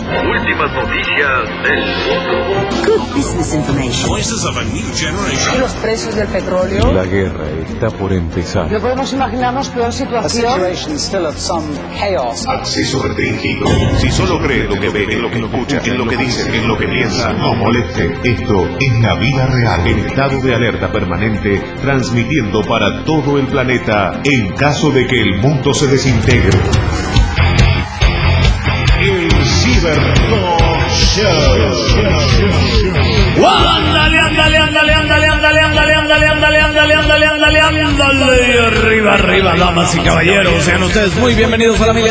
Últimas noticias del mundo. Good business information. Voices of a new generation. Y los precios del petróleo. La guerra está por empezar. No podemos imaginarnos peor situación. Acceso restringido. Si solo cree lo que ve, en lo que escucha, en lo que dice, en lo que piensa, no moleste. Esto es la vida real. En estado de alerta permanente, transmitiendo para todo el planeta en caso de que el mundo se desintegre. El Cibertalk Show. Ándale, ándale, ándale, ándale, ándale, ándale, ándale, ándale, ándale, ándale, ándale, ándale, arriba, arriba, damas y caballeros, sean ustedes muy bienvenidos a la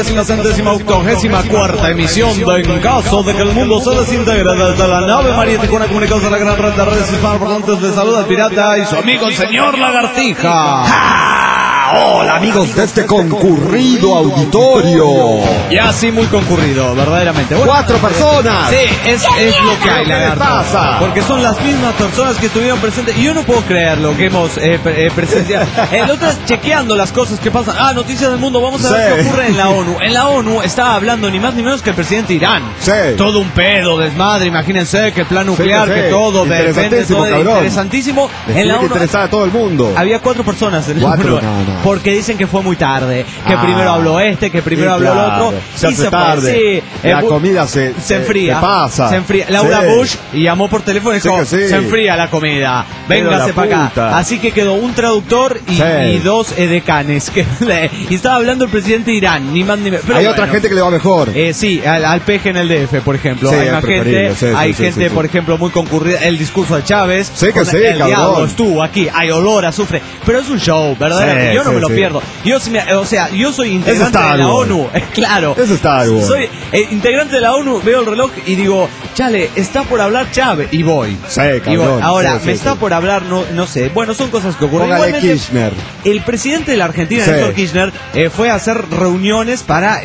1184ª emisión de En caso de que el mundo se desintegre desde la nave María Tijuana comunicados a la gran red de redes hispanoparlantes. Les saluda el pirata y su amigo el señor Lagartija. Hola amigos de este concurrido auditorio. Ya sí, muy concurrido, verdaderamente. Bueno, 4 personas. Sí, es lo que hay, ¿Qué Lagarto. pasa? Porque son las mismas personas que estuvieron presentes. Y yo no puedo creer lo que hemos presenciado. El otro es chequeando las cosas que pasan. Noticias del mundo. Vamos a ver qué ocurre en la ONU. En la ONU estaba hablando ni más ni menos que el presidente de Irán. Sí. Todo un pedo, desmadre. Imagínense que el plan nuclear, Sí. que todo, Interesantísimo, todo cabrón. interesantísimo. Les En la tiene que ONU interesar a todo el mundo. había 4 personas en la 4, ONU. no. Porque dicen que fue muy tarde. Que primero habló que primero habló el otro. Se y hace fue. tarde. Sí, La comida se enfría. Se pasa. Se enfría. Laura Sí. Bush llamó por teléfono y dijo, Sí. se enfría la comida. Pero Véngase la para acá. puta. Así que quedó un traductor y, Sí. y 2 edecanes. Y estaba hablando el presidente de Irán, ni más ni menos. Pero Hay bueno. otra gente que le va mejor. Sí, al peje en el DF, por ejemplo. Sí, hay más al gente, preferible, sí, hay sí, gente, sí. por ejemplo, muy concurrida. El discurso de Chávez. Sí, que sí, el cabrón. diablo estuvo aquí. Hay olor, azufre. Pero es un show, ¿verdad? Sí, yo no sí, me lo sí. pierdo. Yo soy integrante Star de la Wars. ONU. Claro. Eso es Star Wars. Soy integrante de la ONU, veo el reloj y digo, chale, está por hablar Chávez. Y voy. Sí, Y voy. cabrón. Ahora, Sí, me sí, está sí. por hablar, no sé. Bueno, son cosas que ocurren. Póngale Igualmente, Kirchner. el presidente de la Argentina, Sí. Néstor Kirchner, fue a hacer reuniones para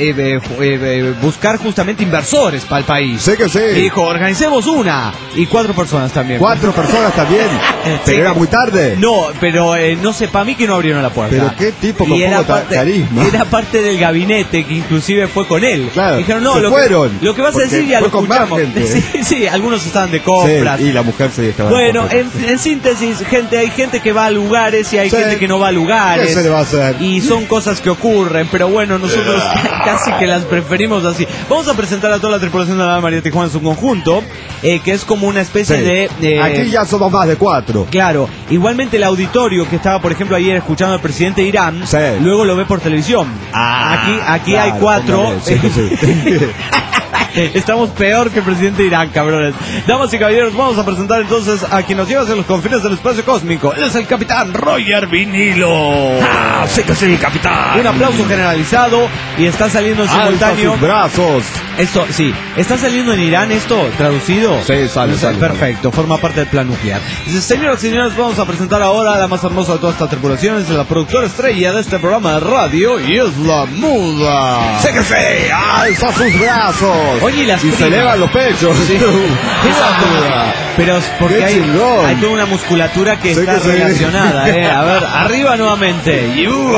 buscar justamente inversores para el país. Sí que sí. Y dijo, organicemos una. Y 4 personas también. 4 personas también. Pero Sí. era muy tarde. No, pero no sé, para mí que no abrieron la puerta. Pero qué tipo con Y era poco parte, carisma. Era parte del gabinete que inclusive fue con él. Claro, Dijeron, no, se lo fueron, que vas a porque decir ya fue lo con más escuchamos. gente. Sí, algunos estaban de compras. Sí, y la mujer se estaba. Bueno, en síntesis, hay gente que va a lugares y hay Sí. gente que no va a lugares. ¿Qué se le va a hacer? Y son cosas que ocurren, pero bueno, nosotros casi que las preferimos así. Vamos a presentar a toda la tripulación de la María Tijuana en su conjunto, que es como una especie de... Aquí ya somos más de 4. Claro, igualmente el auditorio que estaba, por ejemplo, ayer escuchando al presidente de Irán, Sí. luego lo ve por televisión. Aquí claro, hay 4. póngale, sí, sí. Estamos peor que el presidente de Irán, cabrones. Damas y caballeros, vamos a presentar entonces a quien nos lleva hacia los confines del espacio cósmico. Él es el capitán Roger Vinilo. Sé que soy el capitán. Un aplauso generalizado y está saliendo en Alza simultáneo. sus brazos. Esto, sí, ¿está saliendo en Irán esto traducido? Sí, sale. Perfecto, forma parte del plan nuclear. Dice, señoras y señores, vamos a presentar ahora a la más hermosa de toda esta tripulación. Es la productora estrella de este programa de radio y es la muda. Sé que sí. Alza sus brazos. Oye, y las se primas. elevan los pechos. Sí. Esa duda. Pero es porque Qué hay chingón. toda una musculatura que Sí está que sí. relacionada. A ver, arriba nuevamente.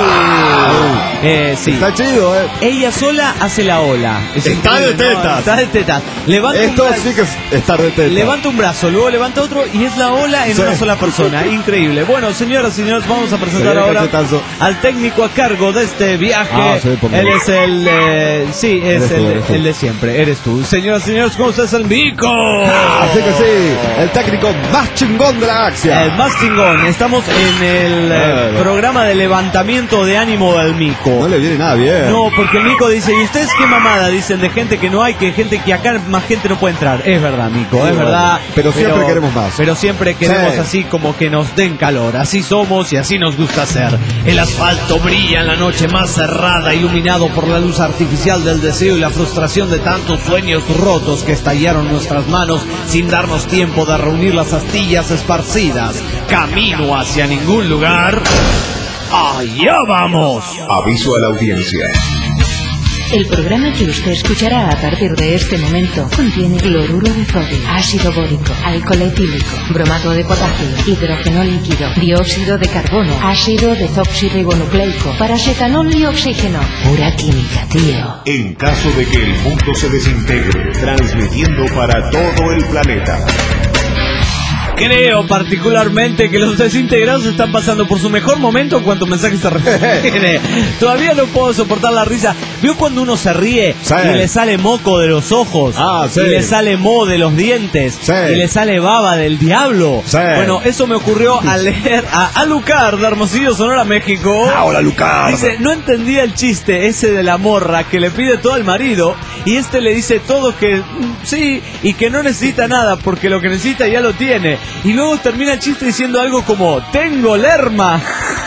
Sí. Está chido, Ella sola hace la ola. Está de increíble, ¿no? tetas. Está de tetas. Levanta Esto un brazo, sí que es estar de teta. levanta un brazo, luego levanta otro y es la ola en Sí. una sola persona. Increíble. Bueno, señoras y señores, vamos a presentar Sí, ahora cachetazo. al técnico a cargo de este viaje. Sí, por Él favor. es el... sí, es Eres tú, eres tú. el de siempre. Eres tú. Señoras y señores, ¿cómo estás, el Mico? Así que sí, el técnico más chingón de la galaxia. El más chingón. Estamos en el programa de levantamiento de ánimo del Mico. No le viene nada bien. No, porque el Mico dice, ¿y ustedes qué mamada? Dicen de gente que no hay, que gente que acá más gente no puede entrar. Es verdad, Mico, Sí, es verdad. pero siempre queremos más. Pero siempre queremos Sí. así como que nos den calor. Así somos y así nos gusta hacer. El asfalto brilla en la noche más cerrada, iluminado por la luz artificial del deseo y la frustración de tantos sueños rotos que estallaron en nuestras manos sin darnos tiempo de reunir las astillas esparcidas. Camino hacia ningún lugar. ¡Allá vamos! Aviso a la audiencia. El programa que usted escuchará a partir de este momento contiene cloruro de sodio, ácido bórico, alcohol etílico, bromato de potasio, hidrógeno líquido, dióxido de carbono, ácido desoxirribonucleico, paracetanol y oxígeno. Pura química, tío. En caso de que el mundo se desintegre, transmitiendo para todo el planeta. Creo particularmente que los desintegrados están pasando por su mejor momento en cuanto a mensajes se refiere. Todavía no puedo soportar la risa. ¿Vio cuando uno se ríe y le sale moco de los ojos? Y le sale moho de los dientes. Y le sale baba del diablo. Bueno, eso me ocurrió al leer a Alucard de Hermosillo, Sonora, México. Hola, Alucard. Dice, no entendía el chiste ese de la morra que le pide todo al marido y este le dice todo que sí y que no necesita nada porque lo que necesita ya lo tiene. Y luego termina el chiste diciendo algo como, tengo lerma.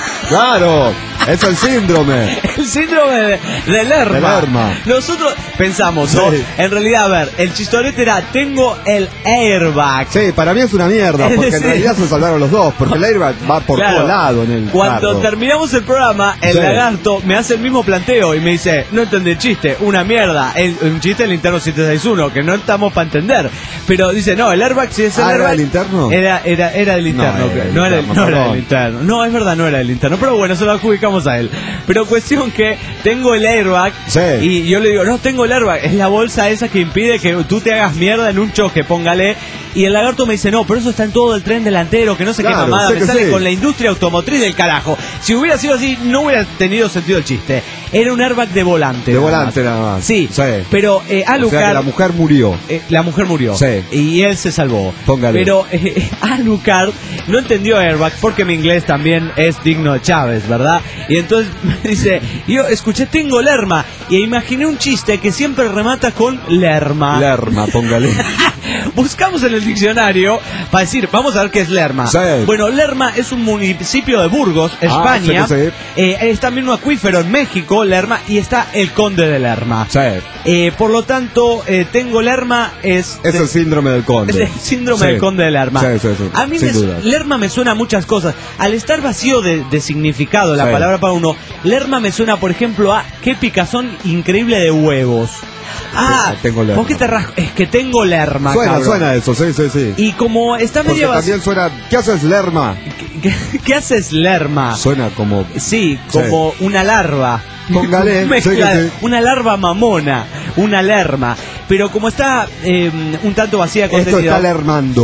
Claro, es el síndrome. El síndrome de lerma. Nosotros pensamos, ¿no? En realidad, a ver, el chistorete era, tengo el airbag. Sí, para mí es una mierda, porque en realidad se salvaron los dos, porque el airbag va por todo lado en el Cuando terminamos el programa, el lagarto me hace el mismo planteo y me dice, no entendí el chiste, una mierda. Un chiste del interno 761, que no estamos para entender. Pero dice, no, el airbag, si es el airbag... ¿era del interno? Era del interno, no era del interno. No, es verdad, no era del interno. Pero bueno, se lo adjudicamos a él. Pero cuestión que tengo el airbag y yo le digo, no tengo el airbag, es la bolsa esa que impide que tú te hagas mierda en un choque, póngale. Y el lagarto me dice, no, pero eso está en todo el tren delantero, que no sé qué mamada, me sale con la industria automotriz del carajo. Si hubiera sido así, no hubiera tenido sentido el chiste. Era un airbag de volante. De volante nada más. Sí, pero Alucard... O sea que la mujer murió. La mujer murió. Y él se salvó. Póngale. Pero Alucard no entendió airbag porque mi inglés también es digno de Chávez, ¿verdad? Y entonces me dice, yo escuché tengo lerma y imaginé un chiste que siempre remata con lerma. Lerma, póngale. Buscamos en el diccionario para decir, vamos a ver qué es Lerma. Bueno, Lerma es un municipio de Burgos, España. Es también un acuífero en México, Lerma, y está el Conde de Lerma. Por lo tanto, tengo Lerma es el síndrome del conde. Es el síndrome del Conde de Lerma. A mí Lerma me suena a muchas cosas. Al estar vacío de significado la palabra para uno, Lerma me suena, por ejemplo, a qué picazón increíble de huevos. Tengo lerma. ¿Por qué te rasco? Es que tengo lerma. Suena eso, sí. Y como está medio... Porque también suena, ¿qué haces, lerma? ¿Qué haces, lerma? Suena como... Sí, como una larva. Póngale. Una larva mamona, una lerma. Pero como está un tanto vacía de contenido... Esto está lermando.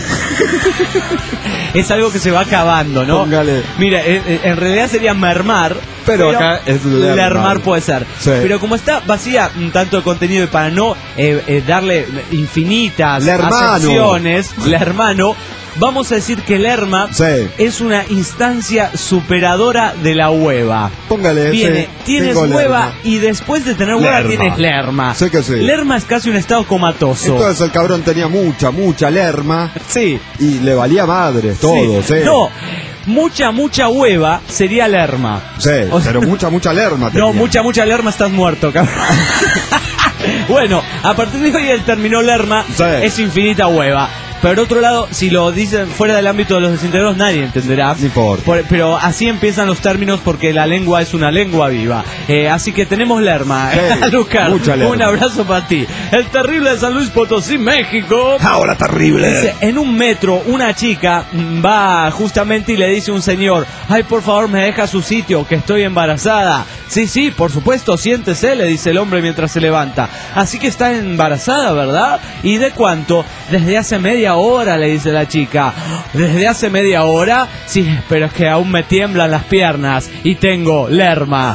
Es algo que se va acabando, ¿no? Póngale. Mira, en realidad sería mermar, pero acá es lermar puede ser. Pero como está vacía un tanto de contenido y para no darle infinitas acepciones, lermano, vamos a decir que Lerma es una instancia superadora de la hueva. Póngale. Tienes hueva y después de tener hueva tienes Lerma. Sé que sí. Lerma es casi un estado comatoso. Entonces el cabrón tenía mucha Lerma. Sí. Y le valía madre todo, No. Mucha hueva sería Lerma. Pero mucha Lerma tenía. No, mucha Lerma, estás muerto, cabrón. Bueno, a partir de hoy el término Lerma es infinita hueva. Pero otro lado, si lo dicen fuera del ámbito de los desintegrados, nadie entenderá. No importa. Pero así empiezan los términos porque la lengua es una lengua viva. Así que tenemos Lerma. Alucard, un abrazo para ti. El terrible de San Luis Potosí, México. Ahora terrible. Dice, en un metro, una chica va justamente y le dice a un señor, ay, por favor, me deja su sitio, que estoy embarazada. Sí, por supuesto, siéntese, le dice el hombre mientras se levanta. Así que está embarazada, ¿verdad? ¿Y de cuánto? Desde hace media hora, le dice la chica. ¿Desde hace media hora? Sí, pero es que aún me tiemblan las piernas y tengo Lerma.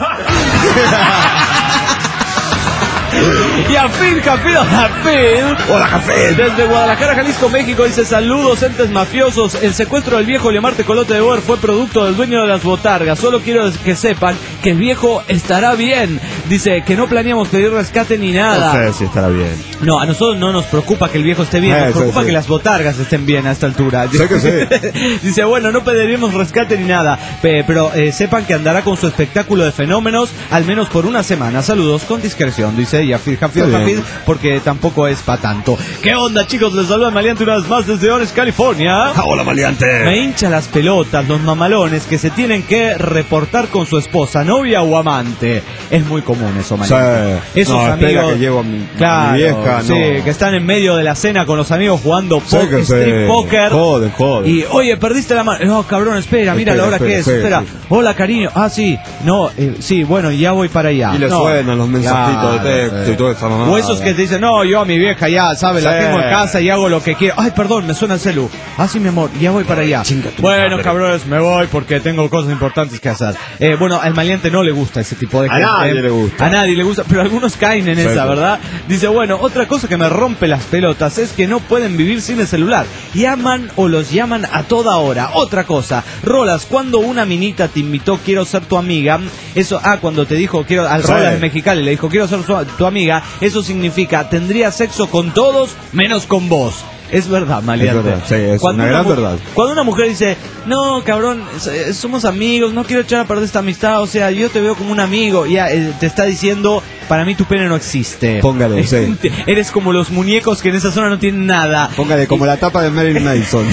Y Jafid. Hola, Jafid. Desde Guadalajara, Jalisco, México, dice, saludos, entes mafiosos. El secuestro del viejo Leomar Tecolote de Boer fue producto del dueño de las botargas. Solo quiero que sepan que el viejo estará bien. Dice que no planeamos pedir rescate ni nada. No sé si estará bien. No, a nosotros no nos preocupa que el viejo esté bien. Nos preocupa que las botargas estén bien a esta altura. Sé que sí. Dice, bueno, no pediríamos rescate ni nada, pero sepan que andará con su espectáculo de fenómenos al menos por una semana. Saludos con discreción, dice Jafid, porque tampoco es para tanto. ¿Qué onda, chicos? Les saluda Maleante una vez más desde Orange, California. Hola, Maleante. Me hincha las pelotas los mamalones que se tienen que reportar con su esposa, novia o amante. Es muy común común eso, Sí. Esos No, espera amigos que llevo a mi vieja, sí, no. que están en medio de la cena con los amigos jugando Sí, que street poker. Joder. Y, oye, perdiste la mano. No, cabrón, espera, mira la hora que es. Sí, espera. sí. Hola, cariño. Ah, sí. No, sí, bueno, ya voy para allá. Y le No. suenan los mensajitos de texto y toda esa mamada. O esos que te dicen, no, yo a mi vieja ya, ¿sabes? La Sí. tengo en casa y hago lo que quiero. Ay, perdón, me suena el celu. Ah, sí, mi amor, ya voy para allá. Bueno, cabrones, me voy porque tengo cosas importantes que hacer. Bueno, al maleante no le gusta ese tipo de gente. A nadie le gusta. A nadie le gusta, pero algunos caen en esa, ¿verdad? Dice, bueno, otra cosa que me rompe las pelotas es que no pueden vivir sin el celular. Llaman o los llaman a toda hora. Otra cosa, Rolas, cuando una minita te invitó, quiero ser tu amiga, eso, cuando te dijo, quiero, al Rolas de Mexicali le dijo, quiero ser tu amiga, eso significa, tendría sexo con todos menos con vos. Es verdad, maleante. Es verdad, sí, es una gran verdad. Cuando una mujer dice, no, cabrón, somos amigos, no quiero echar a perder esta amistad, o sea, yo te veo como un amigo, ya te está diciendo, para mí tu pene no existe. Póngale, sí. Eres como los muñecos que en esa zona no tienen nada. Póngale como la tapa de Marilyn Manson.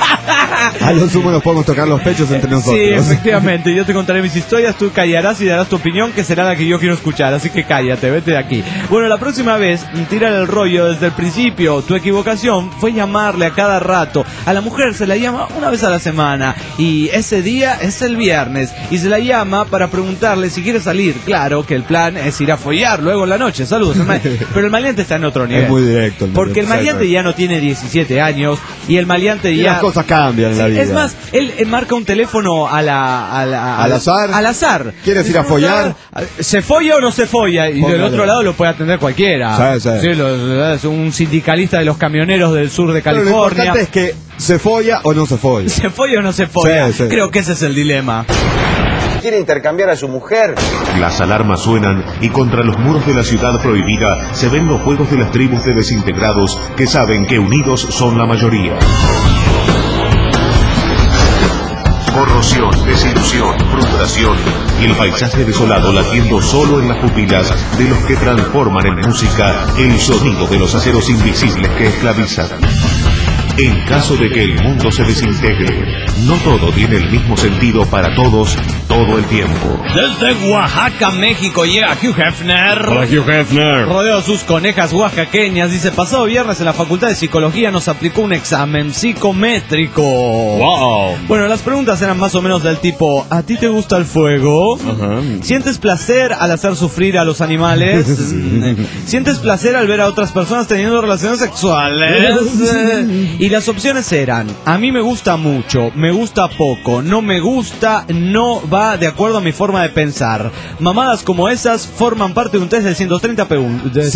A lo sumo nos podemos tocar los pechos entre nosotros. Sí, efectivamente, yo te contaré mis historias, tú callarás y darás tu opinión, que será la que yo quiero escuchar, así que cállate, vete de aquí. Bueno, la próxima vez, tírale el rollo desde el principio. Tu equivocación fue llamarle a cada rato. A la mujer se la llama una vez a la semana y ese día es el viernes y se la llama para preguntarle si quiere salir. Claro que el plan es ir a follar luego en la noche. Saludos, pero el maleante está en otro nivel. Es muy directo. Porque el maleante ya no tiene 17 años y el maleante ya... Las cosas cambian en la vida. Es más, él marca un teléfono al azar. Al azar. ¿Quieres ir a follar? ¿Se folla o no se folla? Y del otro lado lo puede atender cualquiera. Sí. Sí, un sindicalista de los camioneros del sur de California. Pero lo importante es que se folla o no se folla. ¿Se folla o no se folla? Sí. Creo que ese es el dilema. ¿Quiere intercambiar a su mujer? Las alarmas suenan y contra los muros de la ciudad prohibida se ven los fuegos de las tribus de desintegrados que saben que unidos son la mayoría. Corrosión, desilusión, frustración y el paisaje desolado latiendo solo en las pupilas de los que transforman en música el sonido de los aceros invisibles que esclavizan. En caso de que el mundo se desintegre, no todo tiene el mismo sentido para todos todo el tiempo. Desde Oaxaca, México, llega Hugh Hefner. Hola, Hugh Hefner. Rodeo sus conejas oaxaqueñas. Dice, pasado viernes en la Facultad de Psicología nos aplicó un examen psicométrico. Wow. Bueno, las preguntas eran más o menos del tipo, ¿a ti te gusta el fuego? Ajá. ¿Sientes placer al hacer sufrir a los animales? ¿Sientes placer al ver a otras personas teniendo relaciones sexuales? Y las opciones eran, a mí me gusta mucho, me gusta poco, no me gusta, no va de acuerdo a mi forma de pensar. Mamadas como esas forman parte de un test de 130 preguntas.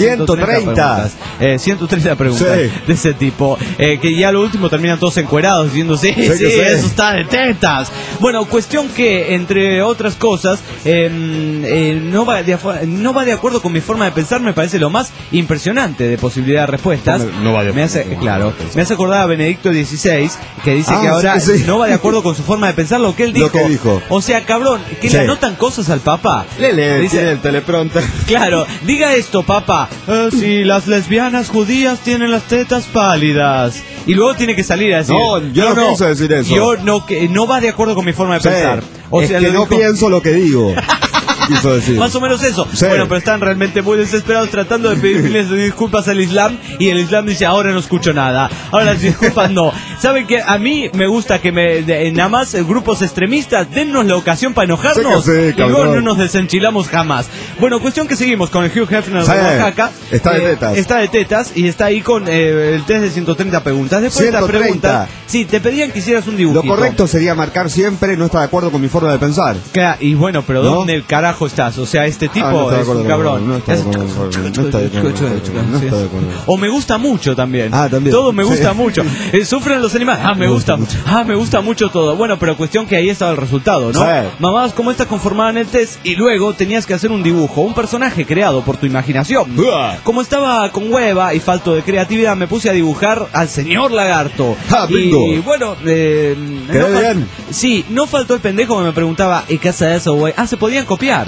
130 preguntas Sí. de ese tipo. Que ya lo último terminan todos encuerados diciendo, sí, eso está de tetas. Bueno, cuestión que, entre otras cosas, no va de acuerdo con mi forma de pensar, me parece lo más impresionante de posibilidad de respuestas. No va de me hace acordar a Benedicto XVI, que dice que ahora sí. no va de acuerdo con su forma de pensar lo que él dijo. Lo que dijo. O sea, cabrón, que le anotan cosas al Papa. Dice el teleprompter. Claro, diga esto, Papa. Sí, las lesbianas judías tienen las tetas pálidas. Y luego tiene que salir a decir, No, yo no pienso decir eso. Yo no, que no va de acuerdo con mi forma de pensar. O sea, que le no dijo- pienso lo que digo. Quiso decir. Más o menos eso. Sí. Bueno, pero están realmente muy desesperados tratando de pedirles disculpas al Islam y el Islam dice, ahora no escucho nada. Ahora las disculpas no. ¿Saben qué? A mí me gusta que nada más grupos extremistas dennos la ocasión para enojarnos Sí, y luego cabrón. no nos desenchilamos jamás. Bueno, cuestión que seguimos con el Hugh Hefner Sí. de Oaxaca. Está de tetas. Está de tetas y está ahí con el test de 130 preguntas. Después de esta 130. pregunta, sí, te pedían que hicieras un dibujito. Lo correcto sería marcar siempre no está de acuerdo con mi forma de pensar. Claro, y bueno, pero ¿No? ¿dónde el carajo estás? O sea, este tipo no está de es acuerdo un con- cabrón. no está de acuerdo con- no está de acuerdo con- no está de acuerdo. O me gusta mucho también. También. Todo me gusta Sí. mucho. Sufren los animales. Me gusta mucho. Me gusta mucho todo. Bueno, pero cuestión que ahí estaba el resultado, ¿no? Sí. Mamadas como esta conformaban el test y luego tenías que hacer un dibujo, un personaje creado por tu imaginación. Como estaba con hueva y falto de creatividad, me puse a dibujar al señor lagarto. Bingo. Y bueno, ¿Quedó bien? sí, no faltó el pendejo que me preguntaba, ¿y qué hace eso, güey? Se podían copiar. celular.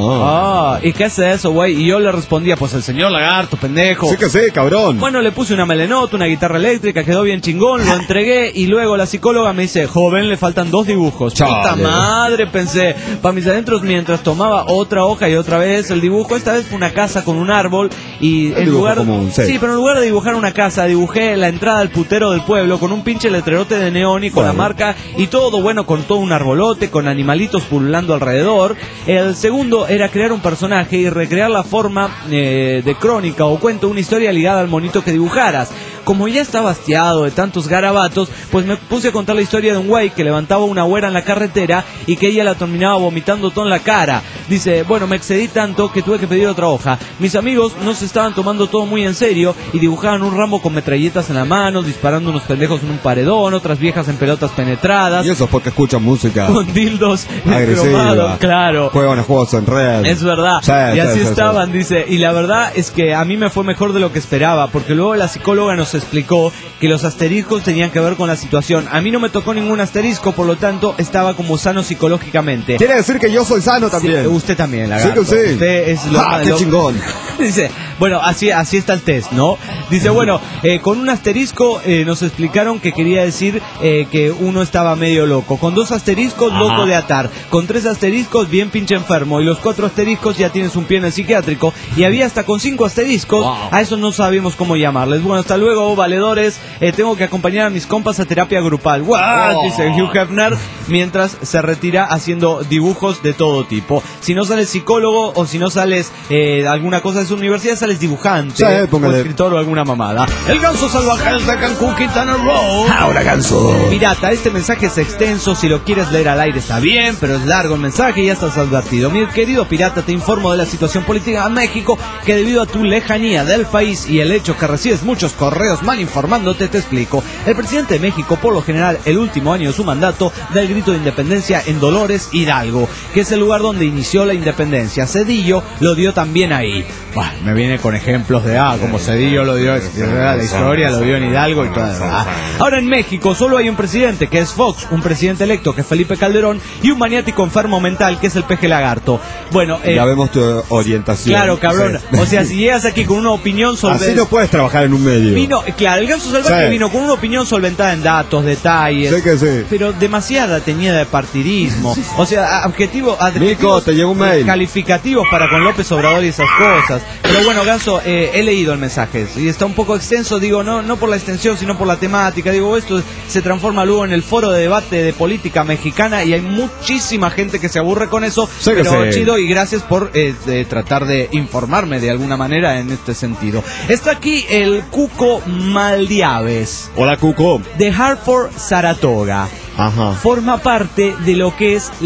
¿Y qué hace eso, güey? Y yo le respondía, pues el señor lagarto, pendejo. Sí que sí, cabrón. Bueno, le puse una melenota, una guitarra eléctrica, quedó bien chingón, lo entregué y luego la psicóloga me dice, joven, le faltan 2 dibujos. Chale. Puta madre, pensé, para mis adentros, mientras tomaba otra hoja y otra vez el dibujo. Esta vez fue una casa con un árbol y en lugar... Sí, pero en lugar de dibujar una casa, dibujé la entrada al putero del pueblo con un pinche letrerote de neón y con la marca y todo, bueno, con todo un arbolote, con animalitos pululando alrededor. El segundo era crear un personaje y recrear la forma de crónica o cuento, una historia ligada al monito que dibujaras. Como ya estaba hastiado de tantos garabatos, pues me puse a contar la historia de un güey que levantaba una güera en la carretera y que ella la terminaba vomitando todo en la cara. Dice, bueno, me excedí tanto que tuve que pedir otra hoja. Mis amigos no se estaban tomando todo muy en serio y dibujaban un Rambo con metralletas en la mano, disparando unos pendejos en un paredón, otras viejas en pelotas penetradas. Y eso es porque escuchan música con dildos agresiva, cromados, claro. Juegan a juegos en red. Es verdad. Sí, y así sí, estaban, dice. Y la verdad es que a mí me fue mejor de lo que esperaba, porque luego la psicóloga nos explicó que los asteriscos tenían que ver con la situación. A mí no me tocó ningún asterisco, por lo tanto estaba como sano psicológicamente. Quiere decir que yo soy sano también. Sí, usted también, lagarto. Sí que sí. Usted es qué chingón. Dice, bueno, así está el test, ¿no? Dice, bueno, con un asterisco nos explicaron que quería decir que uno estaba medio loco. Con 2 asteriscos, loco de atar. Con 3 asteriscos, bien pinche enfermo. Y los 4 asteriscos, ya tienes un pie en el psiquiátrico. Y había hasta con 5 asteriscos. A eso no sabíamos cómo llamarles. Bueno, hasta luego, valedores. Tengo que acompañar a mis compas a terapia grupal. Dice Hugh Hefner, mientras se retira haciendo dibujos de todo tipo. Si no sales psicólogo o si no sales alguna cosa de su universidad, sales dibujante o escritor o alguna mamada. El ganso salvaje es de Cancún, Quintana Roo. Ahora ganso. Pirata, este mensaje es extenso, si lo quieres leer al aire está bien, pero es largo el mensaje y ya estás advertido. Mi querido pirata, te informo de la situación política en México, que debido a tu lejanía del país y el hecho que recibes muchos correos mal informándote, te explico. El presidente de México, por lo general, el último año de su mandato, da el grito de independencia en Dolores Hidalgo, que es el lugar donde inició la independencia. Cedillo lo dio también ahí. Bueno, me viene con ejemplos de como Cedillo lo dio, la historia lo dio en Hidalgo y todo. Ahora en México solo hay un presidente, que es Fox, un presidente electo, que es Felipe Calderón, y un maniático enfermo mental, que es el Peje Lagarto. Bueno, ya vemos tu orientación. Claro, cabrón. Sí. O sea, si llegas aquí con una opinión solventada. Así no puedes trabajar en un medio. Claro, el ganso salvaje vino con una opinión solventada en datos, detalles. Sí que sí. Pero demasiada tenía de partidismo. O sea, adjetivos Nico, te llegó un mail. Calificativos para con López Obrador y esas cosas. Pero bueno, Ganso, he leído el mensaje y está un poco extenso, digo, no por la extensión, sino por la temática. Digo, esto se transforma luego en el foro de debate de política mexicana y hay muchísima gente que se aburre con eso, sí, pero chido, y gracias por tratar de informarme de alguna manera en este sentido. Está aquí el Cuco Maldiaves. Hola, Cuco. De Hartford, Saratoga. Ajá. Forma parte de lo que es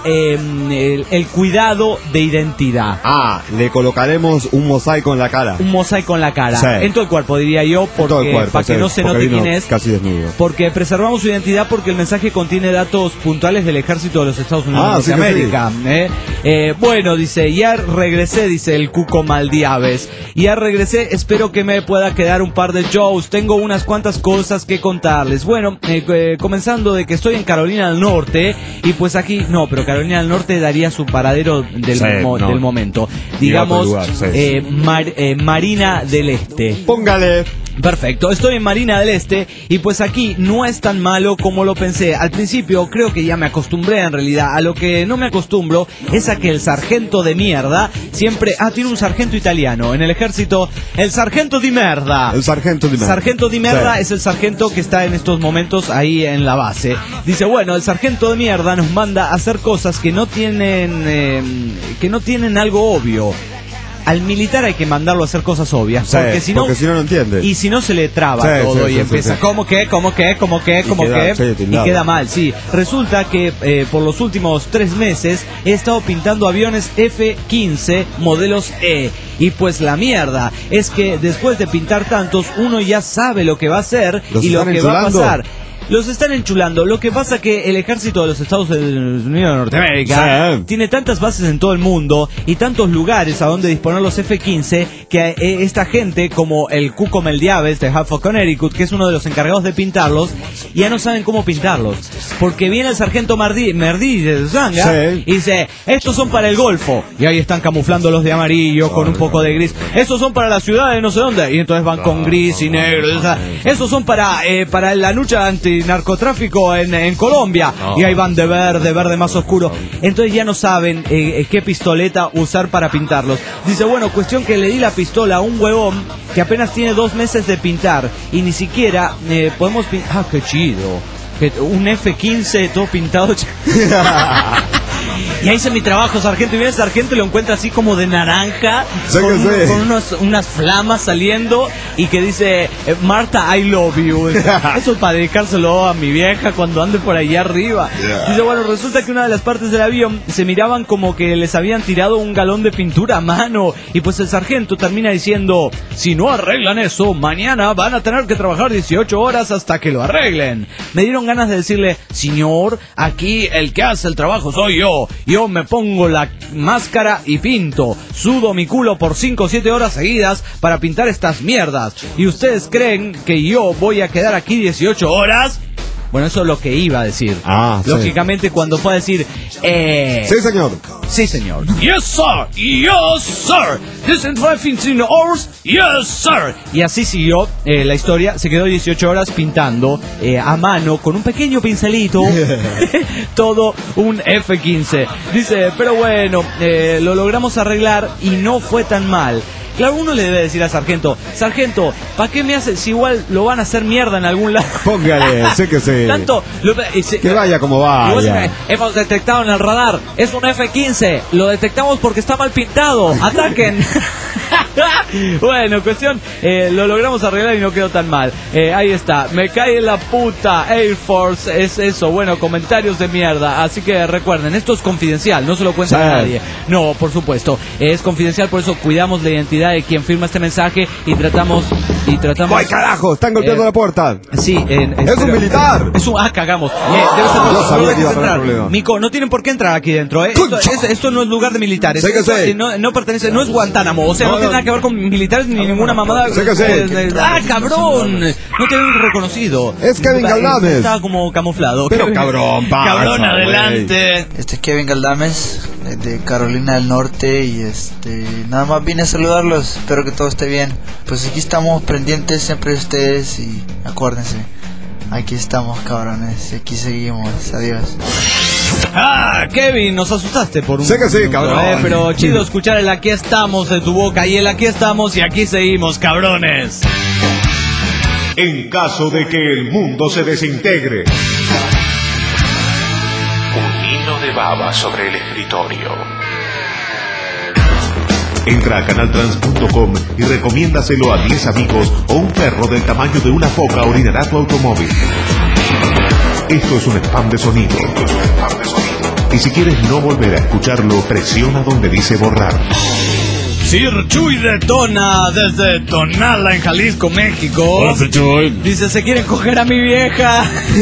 el cuidado de identidad. Le colocaremos un mosaico en la cara. Un mosaico en la cara. Sí. En todo el cuerpo, diría yo, porque para que no se note quién es. Casi desnudo. Porque preservamos su identidad, porque el mensaje contiene datos puntuales del ejército de los Estados Unidos de América. Sí. Bueno, dice, ya regresé, dice el Cuco Maldiaves. Ya regresé, espero que me pueda quedar un par de shows. Tengo unas cuantas cosas que contarles. Bueno, comenzando de que estoy en Carolina del Norte y pues aquí, pero Carolina del Norte daría su paradero del momento. Digamos, Marina del Este. Póngale. Perfecto, estoy en Marina del Este y pues aquí no es tan malo como lo pensé. Al principio creo que ya me acostumbré en realidad. A lo que no me acostumbro es a que el sargento de mierda siempre... tiene un sargento italiano en el ejército. El sargento di merda. El sargento di merda. Sargento di merda es el sargento que está en estos momentos ahí en la base. Dice, bueno, el sargento de mierda nos manda a hacer cosas que no tienen algo obvio. Al militar hay que mandarlo a hacer cosas obvias, porque si no no entiende. Y si no se le traba todo y empieza, ¿cómo que? Y queda mal, sí. Resulta que por los últimos 3 meses he estado pintando aviones F-15 modelos E. Y pues la mierda es que después de pintar tantos, uno ya sabe lo que va a hacer y lo que va a pasar. los están enchulando. Lo que pasa que el ejército de los Estados Unidos de Norteamérica tiene tantas bases en todo el mundo y tantos lugares a donde disponer los F-15 que esta gente, como el Cuco Meldiaves de Hartford, Connecticut, que es uno de los encargados de pintarlos, ya no saben cómo pintarlos. Porque viene el sargento Merdí de Zanga y dice, estos son para el Golfo. Y ahí están camuflándolos de amarillo con un poco de gris. Estos son para la ciudad de no sé dónde. Y entonces van con gris y negro. O sea, estos son para la lucha antinarcotráfico en Colombia. Y ahí van de verde más oscuro. Entonces ya no saben qué pistoleta usar para pintarlos. Dice, bueno, cuestión que le di la pistola a un huevón que apenas tiene 2 meses de pintar. Y ni siquiera podemos pintar. ¡Ah, qué chido! Un F-15 todo pintado. Y ahí hice mi trabajo, sargento. Y viene el sargento y lo encuentra así como de naranja, con unas flamas saliendo. Y que dice, Marta, I love you. Eso es para dedicárselo a mi vieja cuando ande por allá arriba. Dice, bueno, resulta que una de las partes del avión se miraban como que les habían tirado un galón de pintura a mano. Y pues el sargento termina diciendo, si no arreglan eso, mañana van a tener que trabajar 18 horas hasta que lo arreglen. Me dieron ganas de decirle, señor, aquí el que hace el trabajo soy yo. Yo me pongo la máscara y pinto. Sudo mi culo por 5 o 7 horas seguidas para pintar estas mierdas. ¿Y ustedes creen que yo voy a quedar aquí 18 horas? Bueno, eso es lo que iba a decir. Lógicamente, cuando fue a decir... sí, señor. Sí, señor. Yes, sir. Yes, sir. This is 15 hours. Yes, sir. Y así siguió la historia. Se quedó 18 horas pintando a mano con un pequeño pincelito todo un F-15. Dice, pero bueno, lo logramos arreglar y no fue tan mal. Claro, uno le debe decir a sargento, ¿para qué me hace si igual lo van a hacer mierda en algún lado? Póngale, sé que sí. Tanto, que vaya como vaya. Hemos detectado en el radar, es un F-15, lo detectamos porque está mal pintado, ataquen. Bueno, cuestión, lo logramos arreglar y no quedó tan mal. Ahí está, me cae en la puta Air Force, es eso. Bueno, comentarios de mierda, así que recuerden, esto es confidencial, no se lo cuenta a nadie. No, por supuesto, es confidencial, por eso cuidamos la identidad de quien firma este mensaje y tratamos... ¡Ay, carajo! Están golpeando la puerta. Sí, ¡es un militar! Cagamos. Debe ser yo sabía que iba a tener problema. Mico, no tienen por qué entrar aquí dentro, Esto no es lugar de militares. No pertenece, no es Guantánamo. O sea, no tiene nada que ver con militares ni ninguna mamada. Cabrón. No te habían reconocido. Es Kevin Galdames. Estaba como camuflado. Pero cabrón, cabrón, adelante. Este es Kevin Galdames, de Carolina del Norte. Y nada más vine a saludarlos. Espero que todo esté bien. Pues aquí estamos pendientes siempre de ustedes. Y acuérdense, aquí estamos, cabrones. Y aquí seguimos. Adiós. Kevin, nos asustaste por un... Sé que sí, cabrón. Pero chido escuchar el aquí estamos de tu boca. Y el aquí estamos y aquí seguimos, cabrones. En caso de que el mundo se desintegre. Un hilo de baba sobre el escritorio. Entra a canaltrans.com y recomiéndaselo a 10 amigos o un perro del tamaño de una foca orinará tu automóvil. Esto es un spam de sonido. Y si quieres no volver a escucharlo, presiona donde dice borrar. Sir Chuy detona desde Tonala, en Jalisco, México. Dice, se quieren coger a mi vieja.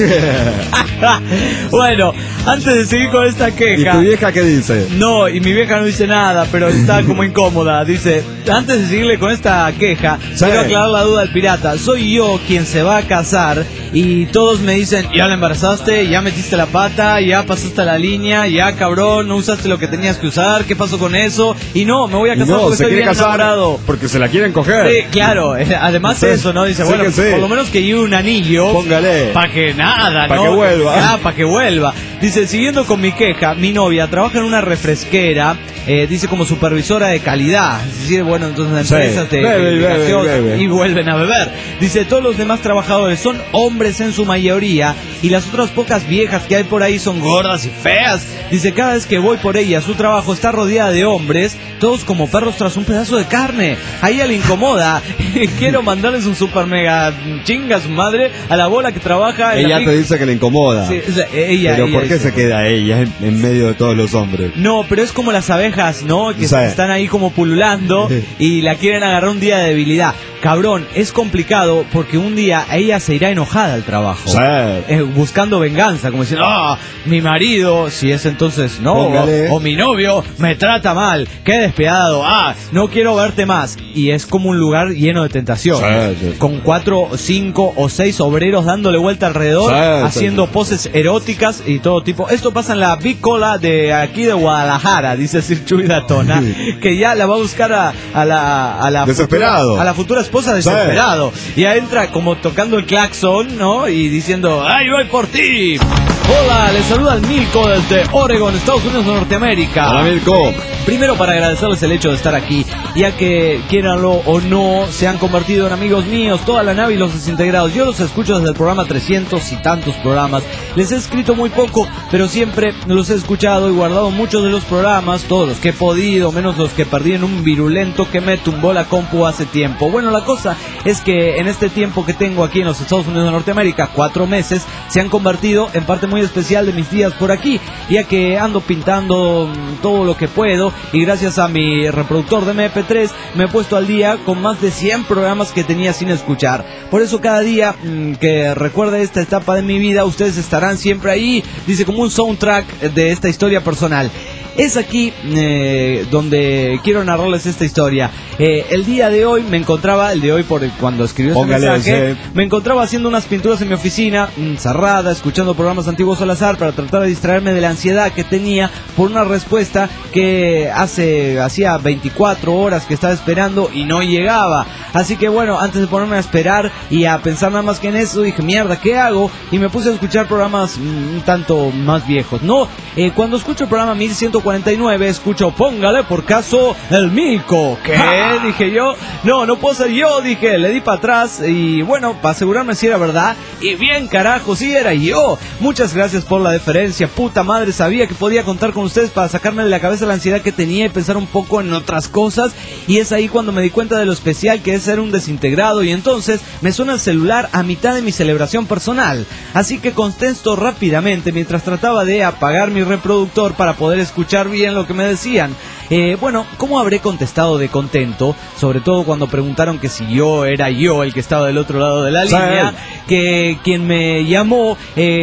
Bueno, antes de seguir con esta queja... ¿Y tu vieja qué dice? No, y mi vieja no dice nada, pero está como incómoda. Dice, antes de seguirle con esta queja, quiero aclarar la duda del pirata. Soy yo quien se va a casar y todos me dicen, ya la embarazaste, ya metiste la pata, ya pasaste la línea, ya cabrón, no usaste lo que tenías que usar, ¿qué pasó con eso? Y no, me voy a casar porque se estoy bien enamorado. Porque se la quieren coger. Sí, claro, además sí, eso, ¿no? Dice, bueno, por lo menos que lleve un anillo. Póngale. Para que nada, para ¿no? Que vuelva. Para que vuelva. Dice, siguiendo con mi queja, mi novia trabaja en una refresquera, dice como supervisora de calidad. Es decir, bueno, entonces empresas de y vuelven a beber. Dice, todos los demás trabajadores son hombres en su mayoría y las otras pocas viejas que hay por ahí son gordas y feas. Dice, cada vez que voy por ella, su trabajo está rodeada de hombres, todos como perros tras un pedazo de carne. A ella le incomoda. Quiero mandarles un super mega chinga a su madre a la bola que trabaja. Ella te dice que le incomoda. Sí, o sea, pero ¿por qué se queda ella en medio de todos los hombres? No, pero es como las abejas, ¿no? Que están ahí como pululando y la quieren agarrar un día de debilidad. cabrón, es complicado porque un día ella se irá enojada al trabajo. Sí. Buscando venganza, como diciendo, mi marido, si es entonces o mi novio, me trata mal, qué despiadado, no quiero verte más. Y es como un lugar lleno de tentación, con 4, 5 o 6 obreros dándole vuelta alrededor, haciendo poses eróticas y todo tipo. Esto pasa en la Big Cola de aquí de Guadalajara, dice Sir Chuy Datona, que ya la va a buscar a la desesperado, a la futura esposa desesperado. Y ya entra como tocando el claxon, ¿no? Y diciendo, ¡ay, voy por ti! Hola, les saluda el Milko desde Oregon, Estados Unidos de Norteamérica. Hola, Milko. Primero, para agradecerles el hecho de estar aquí, ya que, quieranlo o no, se han convertido en amigos míos, toda la nave y los desintegrados. Yo los escucho desde el programa 300 y tantos programas. Les he escrito muy poco, pero siempre los he escuchado y guardado muchos de los programas, todos los que he podido, menos los que perdí en un virulento que me tumbó la compu hace tiempo. Bueno, la cosa es que en este tiempo que tengo aquí en los Estados Unidos de Norteamérica, 4 meses, se han convertido en parte muy especial de mis días por aquí, ya que ando pintando todo lo que puedo, y gracias a mi reproductor de MP3 me he puesto al día con más de 100 programas que tenía sin escuchar. Por eso cada día que recuerde esta etapa de mi vida, ustedes estarán siempre ahí, dice, como un soundtrack de esta historia personal. Es aquí donde quiero narrarles esta historia. El día de hoy me encontraba, por cuando escribió este mensaje, me encontraba haciendo unas pinturas en mi oficina, cerrada, escuchando programas antiguos al azar para tratar de distraerme de la ansiedad que tenía por una respuesta que hacía 24 horas que estaba esperando y no llegaba. Así que bueno, antes de ponerme a esperar y a pensar nada más que en eso, dije, mierda, ¿qué hago? Y me puse a escuchar programas un tanto más viejos. Cuando escucho el programa 1149, escucho, póngale por caso el Milko. ¿Qué? Dije yo, no puedo ser yo, dije, le di para atrás y bueno, para asegurarme si era verdad. Y bien, carajo, sí era yo. Muchas gracias por la deferencia, puta madre, sabía que podía contar con ustedes para sacarme de la cabeza la ansiedad que tenía y pensar un poco en otras cosas. Y es ahí cuando me di cuenta de lo especial que es ser un desintegrado, y entonces me suena el celular a mitad de mi celebración personal. Así que contesto rápidamente mientras trataba de apagar mi reproductor para poder escuchar bien lo que me decían. ¿Cómo habré contestado de contento? Sobre todo cuando preguntaron que si era yo el que estaba del otro lado de la línea, que quien me llamó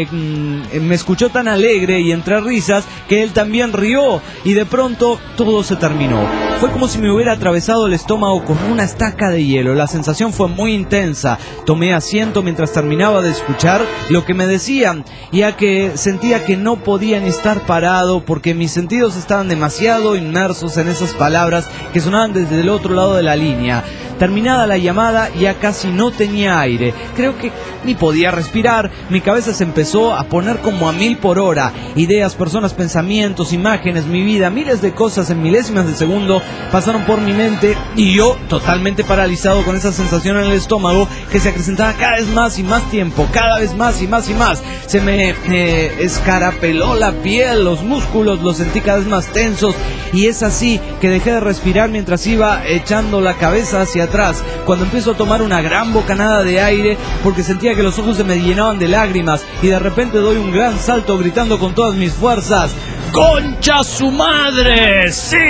me escuchó tan alegre y entre risas que él también rió, y de pronto todo se terminó. Fue como si me hubiera atravesado el estómago con una estaca de hielo. La sensación fue muy intensa. Tomé asiento mientras terminaba de escuchar lo que me decían, ya que sentía que no podía ni estar parado porque mis sentidos estaban demasiado inmersos en esas palabras que sonaban desde el otro lado de la línea. Terminada la llamada, ya casi no tenía aire. Creo que ni podía respirar. Mi cabeza se empezó a poner como a 1000 por hora. Ideas, personas, pensamientos, imágenes, mi vida, miles de cosas en milésimas de segundo pasaron por mi mente, y yo totalmente paralizado con esa sensación en el estómago que se acrecentaba cada vez más y más tiempo, cada vez más y más y más. Se me escarapeló la piel, los músculos los sentí cada vez más tensos, y es así que dejé de respirar mientras iba echando la cabeza hacia atrás, cuando empiezo a tomar una gran bocanada de aire porque sentía que los ojos se me llenaban de lágrimas, y de repente doy un gran salto gritando con todas mis fuerzas, ¡concha su madre!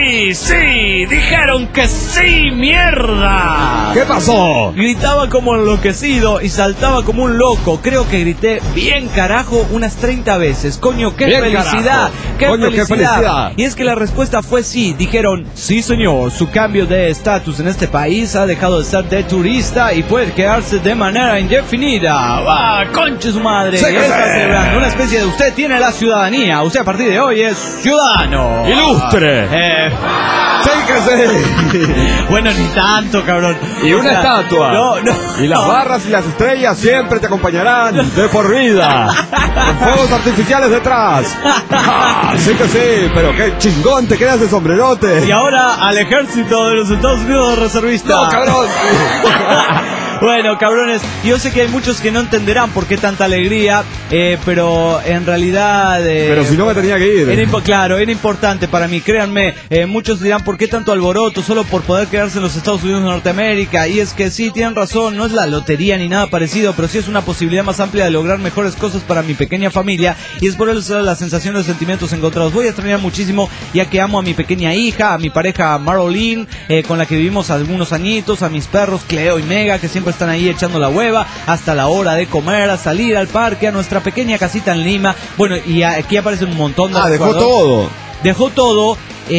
¡Sí! ¡Dijeron que sí, mierda! ¿Qué pasó? Gritaba como enloquecido y saltaba como un loco. Creo que grité bien carajo unas 30 veces. Coño, qué bien felicidad. ¡Qué felicidad! Y es que la respuesta fue sí. Dijeron, sí señor, su cambio de estatus en este país ha dejado de ser de turista y puede quedarse de manera indefinida. ¡Concha su madre! Sí, está celebrando una especie de usted tiene la ciudadanía. Usted a partir de hoy es ciudadano. ¡Ilustre! ¡Sí! Bueno, ni tanto, cabrón. Y una estatua. No. Y las barras y las estrellas siempre te acompañarán de por vida. Con fuegos artificiales detrás. Sí que sí, pero qué chingón te quedas de sombrerote. Y ahora al ejército de los Estados Unidos de reservistas. ¡No, cabrón! Bueno, cabrones, yo sé que hay muchos que no entenderán por qué tanta alegría, pero en realidad... pero si no me tenía que ir. Claro, era importante para mí, créanme. Muchos dirán, ¿por qué tanto alboroto? Solo por poder quedarse en los Estados Unidos de Norteamérica. Y es que sí, tienen razón, no es la lotería ni nada parecido, pero sí es una posibilidad más amplia de lograr mejores cosas para mi pequeña familia. Y es por eso la sensación de sentimientos encontrados. Voy a extrañar muchísimo, ya que amo a mi pequeña hija, a mi pareja Marolyn, con la que vivimos algunos añitos, a mis perros Cleo y Mega, que siempre están ahí echando la hueva, hasta la hora de comer, a salir al parque, a nuestra pequeña casita en Lima. Bueno, y aquí aparece un montón de... dejó todo. Dejó todo.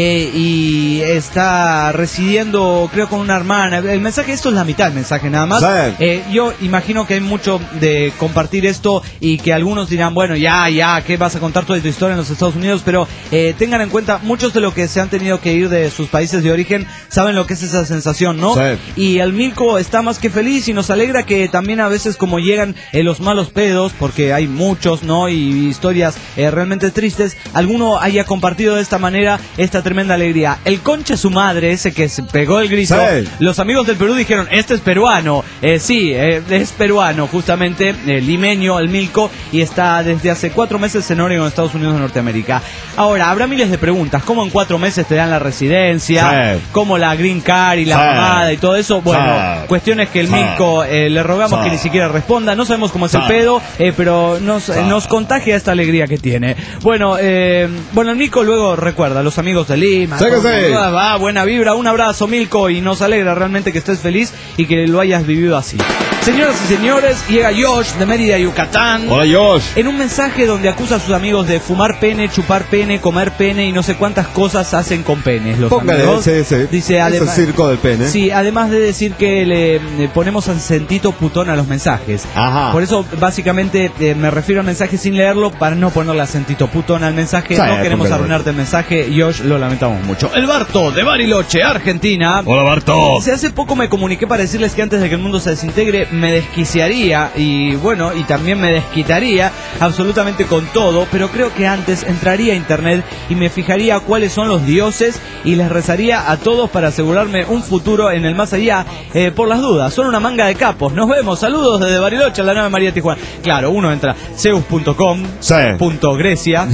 Y está residiendo, creo, con una hermana. El mensaje, esto es la mitad del mensaje nada más. Yo imagino que hay mucho de compartir esto y que algunos dirán, bueno, ya, ¿qué vas a contar toda tu historia en los Estados Unidos? Pero tengan en cuenta, muchos de los que se han tenido que ir de sus países de origen saben lo que es esa sensación, ¿no? Sí. Y el Milko está más que feliz y nos alegra que también a veces, como llegan los malos pedos, porque hay muchos, ¿no? Y historias realmente tristes, alguno haya compartido de esta manera esta tremenda alegría. El concha su madre, ese que se pegó el grito, sí. Los amigos del Perú dijeron, este es peruano. Sí, es peruano, justamente, limeño, el Milko, y está desde hace 4 meses en Oregon, Estados Unidos de Norteamérica. Ahora, habrá miles de preguntas. ¿Cómo en 4 meses te dan la residencia? Sí. ¿Cómo la green card y la mamada y todo eso? Bueno, cuestiones que el Milko le rogamos que ni siquiera responda. No sabemos cómo es el pedo, pero nos contagia esta alegría que tiene. Bueno, el Milko luego recuerda a los amigos de Lima, buena vibra, un abrazo Milko, y nos alegra realmente que estés feliz y que lo hayas vivido así. Señoras y señores, llega Josh de Mérida, Yucatán. Hola, Josh. En un mensaje donde acusa a sus amigos de fumar pene, chupar pene, comer pene y no sé cuántas cosas hacen con penes. Los amigos. Dice, es el circo del pene. Sí, además de decir que le ponemos acentito putón a los mensajes. Ajá. Por eso, básicamente, me refiero al mensaje sin leerlo para no ponerle acentito putón al mensaje. No queremos arruinarte el mensaje, Josh, lo lamentamos mucho. El Barto de Bariloche, Argentina. Hola, Barto. Hace poco me comuniqué para decirles que antes de que el mundo se desintegre, me desquiciaría y también me desquitaría absolutamente con todo, pero creo que antes entraría a internet y me fijaría cuáles son los dioses y les rezaría a todos para asegurarme un futuro en el más allá, por las dudas. Son una manga de capos. Nos vemos, saludos desde Bariloche a la nave María Tijuana. Claro, uno entra Zeus.com, .Grecia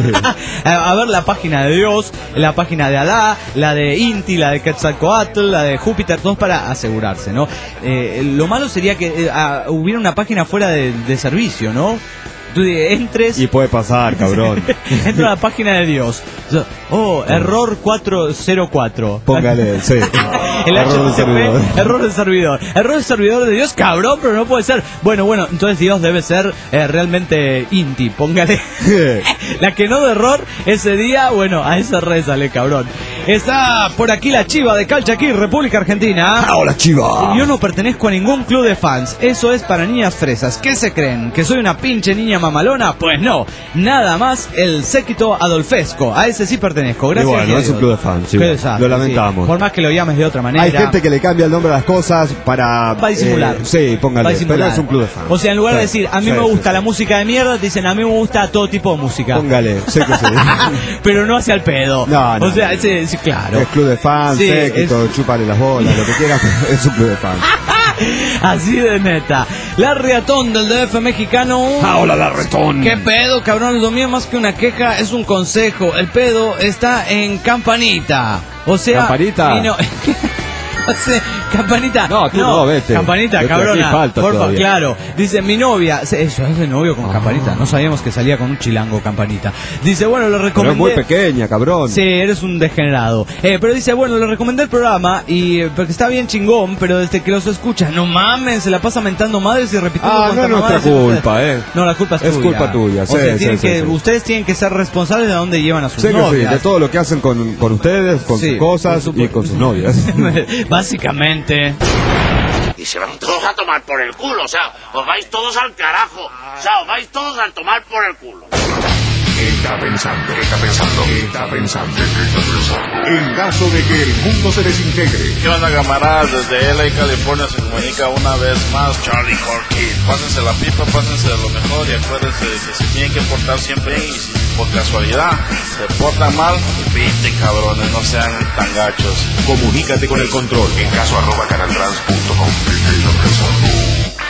a ver la página de Dios, la página de Alá, la de Inti, la de Quetzalcóatl, la de Júpiter, todos para asegurarse, ¿no? Lo malo sería que hubiera una página fuera de servicio, ¿no? Tú entres... Y puede pasar, cabrón. Entra a la página de Dios. Error 404. Póngale, sí. Error del servidor. Error del servidor de Dios, cabrón, pero no puede ser. Bueno, entonces Dios debe ser realmente Inti. Póngale. La que no de error ese día, a esa rézale, cabrón. Está por aquí la Chiva de Calchaquí, República Argentina. ¡Hola, Chiva! Yo no pertenezco a ningún club de fans. Eso es para niñas fresas. ¿Qué se creen? ¿Que soy una pinche niña mamalona? Pues no. Nada más el séquito adolfesco. A ese sí pertenezco. Gracias. Bueno, es un club de fans. Sí, lo lamentamos. Sí. Por más que lo llames de otra manera. Hay gente que le cambia el nombre a las cosas para... Va a disimular. Sí, póngale. Pero es un club de fans. O sea, en lugar de decir, a mí me gusta la música de mierda, dicen, a mí me gusta todo tipo de música. Póngale, sé que sí. Pero no hacia el pedo. No. O sea, sí, claro. Es club de fans, sí, séquito, chúpale las bolas, lo que quieras. Es un club de fans. Así de neta. La Riatón del DF mexicano. Hola, la Riatón. ¿Qué pedo, cabrón? Lo mío más que una queja es un consejo. El pedo está en Campanita. O sea, Campanita. Campanita. No, vete. Campanita, vete, cabrona. Porfa, todavía. Claro. Dice, mi novia. Eso es de novio con Campanita. No sabíamos que salía con un chilango Campanita. Dice, le recomendé. Pero es muy pequeña, cabrón. Sí, eres un degenerado. Pero dice, le recomendé el programa porque está bien chingón, pero desde que los escucha, no mames, se la pasa mentando madres y repitiendo. No es nuestra culpa, No, la culpa es tuya. Es culpa tuya, sí. Ustedes tienen que ser responsables de dónde llevan a sus novias. Sí, de todo lo que hacen con ustedes, con sus cosas y con sus novias. Básicamente. Y se van todos a tomar por el culo, o sea, os vais todos al carajo, o sea, os vais todos a tomar por el culo. Está pensando. En caso de que el mundo se desintegre. ¿Qué onda, camaradas? Desde LA, California, se comunica una vez más Charlie Corky. Pásense la pipa, pásense de lo mejor y acuérdense de que se tienen que portar siempre bien. Y si por casualidad se portan mal, repiten, cabrones, no sean tan gachos. Comunícate con el control en caso @canaltrans.com.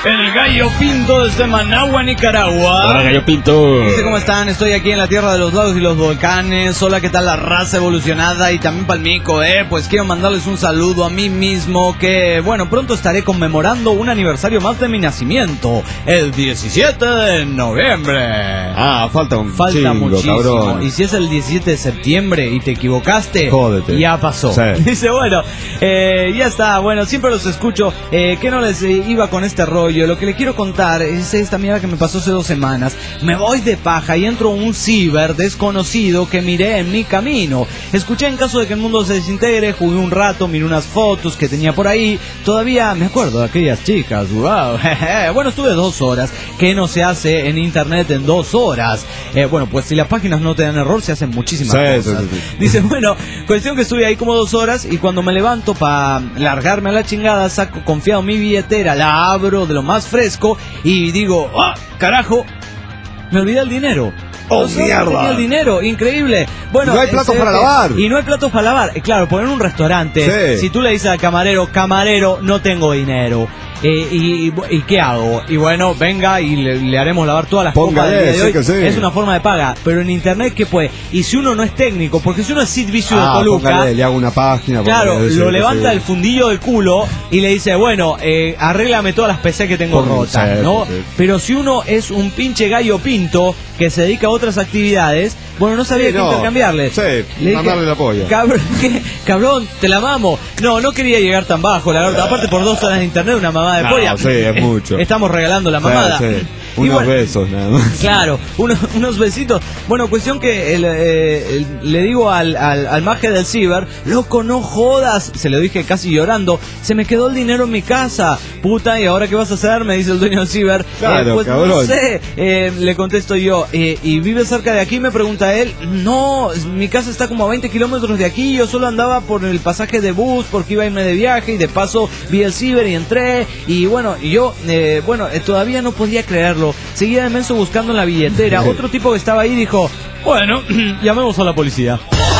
el Gallo Pinto desde Managua, Nicaragua. Hola, Gallo Pinto. Dice, ¿cómo están? Estoy aquí en la tierra de los lagos y los volcanes. Hola, ¿qué tal la raza evolucionada? Y también palmico, pues quiero mandarles un saludo a mí mismo, que bueno, pronto estaré conmemorando un aniversario más de mi nacimiento, el 17 de noviembre. Ah, falta muchísimo, cabrón. Y si es el 17 de septiembre y te equivocaste, jódete, ya pasó. Sí. Dice, bueno, ya está, bueno, siempre los escucho, que no les iba con este rollo. Lo que le quiero contar es esta mierda que me pasó hace 2 semanas. Me voy de paja y entro a un ciber desconocido que miré en mi camino. Escuché En caso de que el mundo se desintegre, jugué un rato, miré unas fotos que tenía por ahí. Todavía me acuerdo de aquellas chicas, wow. Bueno, estuve 2 horas. ¿Qué no se hace en internet en 2 horas? Bueno, pues si las páginas no te dan error, se hacen muchísimas cosas. Sí. Dice, bueno, cuestión que estuve ahí como 2 horas y cuando me levanto para largarme a la chingada, saco confiado mi billetera, la abro de lo más fresco y digo, ¡ah, carajo! Me olvidé el dinero. ¡Oh, mierda! Tenía el dinero, increíble. Bueno, no hay platos para lavar. Y no hay platos para lavar. Claro, poner un restaurante. Sí. Si tú le dices al camarero, no tengo dinero. ¿Y qué hago? Y bueno, venga y le haremos lavar todas las copas del día de hoy. Sí. Es una forma de paga. Pero en internet, ¿qué puede? Y si uno no es técnico, porque si uno es Sid Vicious de Toluca, póngale, le hago una página. Claro, lo levanta del fundillo del culo y le dice, bueno, arréglame todas las PC que tengo rotas, ¿no? Sí. Pero si uno es un pinche Gallo Pinto que se dedica a otras actividades, bueno, no sabía qué intercambiarle. Sí, mandarle la polla. Cabrón, te la mamo. No quería llegar tan bajo, la verdad. Aparte, por 2 horas de internet, una mamada de polla. Sí, es mucho. Estamos regalando la mamada. Sí. Unos besos, nada más. Claro, unos besitos. Bueno, cuestión que le digo al maje del ciber, loco, no jodas. Se lo dije casi llorando. Se me quedó el dinero en mi casa. Puta, ¿y ahora qué vas a hacer? Me dice el dueño del ciber. Claro, pues cabrón. No sé. Le contesto yo. ¿Y vive cerca de aquí? Me pregunta él. No, mi casa está como a 20 kilómetros de aquí. Yo solo andaba por el pasaje de bus porque iba a irme de viaje y de paso vi el ciber y entré. Y bueno, yo todavía no podía creerlo. Seguía de menso buscando en la billetera. Otro tipo que estaba ahí dijo, bueno, llamemos a la policía.